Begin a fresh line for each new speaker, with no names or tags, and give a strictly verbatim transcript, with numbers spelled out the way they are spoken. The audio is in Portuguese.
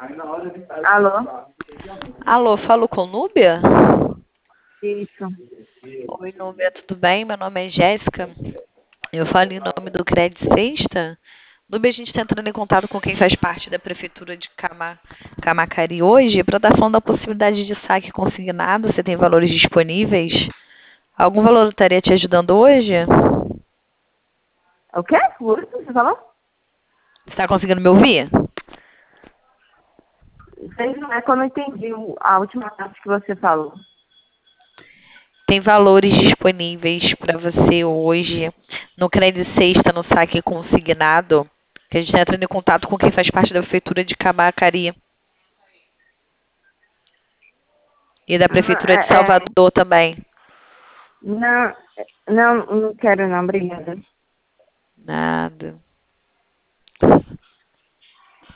Alô?
Alô, falo com Núbia?
Isso.
Oi, Núbia, tudo bem? Meu nome é Jéssica. Eu falo em nome do Crédito Sexta. Núbia, a gente está entrando em contato com quem faz parte da Prefeitura de Cama, Camacari hoje para estar falando da possibilidade de saque consignado. Você tem valores disponíveis? Algum valor estaria te ajudando hoje?
O quê? O último que você falou?
Você está conseguindo me ouvir?
Sei, não é que eu não entendi o- a última parte que você falou.
Tem valores disponíveis para você hoje no Crédito Sexta, no saque consignado, que a gente está entrando em contato com quem faz parte da Prefeitura de Camacari e da
Ah,
Prefeitura de
é, é,
Salvador também.
não, não, não quero não, obrigada.
Nada.